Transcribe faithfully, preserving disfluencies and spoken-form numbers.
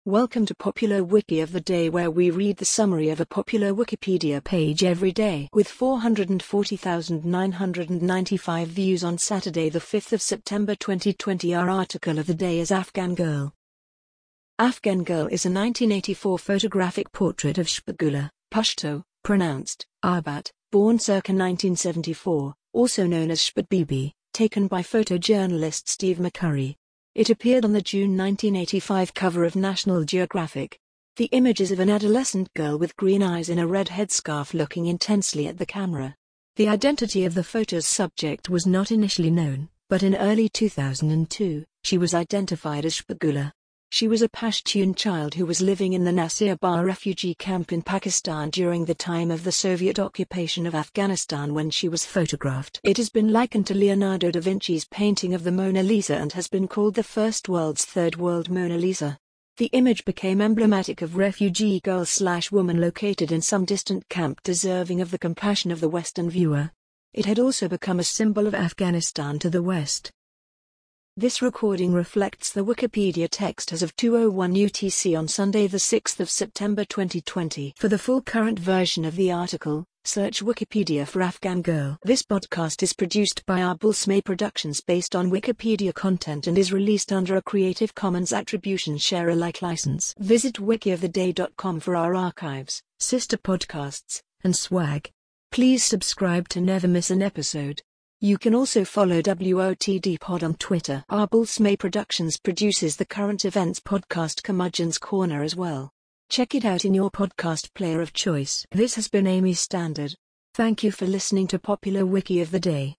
Welcome to Popular Wiki of the Day, where we read the summary of a popular Wikipedia page every day. With four hundred forty thousand nine hundred ninety-five views on Saturday the fifth of September twenty twenty, our article of the day is Afghan Girl. Afghan Girl is a nineteen eighty-four photographic portrait of Shpagula, Pashto, pronounced Arbat, born circa nineteen seventy-four, also known as Shpat Bibi, taken by photojournalist Steve McCurry. It appeared on the June nineteen eighty-five cover of National Geographic. The image is of an adolescent girl with green eyes in a red headscarf looking intensely at the camera. The identity of the photo's subject was not initially known, but in early two thousand two, she was identified as Shpagula. She was a Pashtun child who was living in the Nasirabad refugee camp in Pakistan during the time of the Soviet occupation of Afghanistan when she was photographed. It has been likened to Leonardo da Vinci's painting of the Mona Lisa and has been called the first world's third world Mona Lisa. The image became emblematic of refugee girl-slash-woman located in some distant camp, deserving of the compassion of the Western viewer. It had also become a symbol of Afghanistan to the West. This recording reflects the Wikipedia text as of two oh one U T C on Sunday the sixth of September twenty twenty. For the full current version of the article, search Wikipedia for Afghan Girl. This podcast is produced by Arbulsmay Productions based on Wikipedia content and is released under a Creative Commons Attribution Share Alike license. Visit wiki of the day dot com for our archives, sister podcasts, and swag. Please subscribe to never miss an episode. You can also follow W O T D Pod on Twitter. Arbulsmay Productions produces the current events podcast Curmudgeon's Corner as well. Check it out in your podcast player of choice. This has been Amy Standard. Thank you for listening to Popular Wiki of the Day.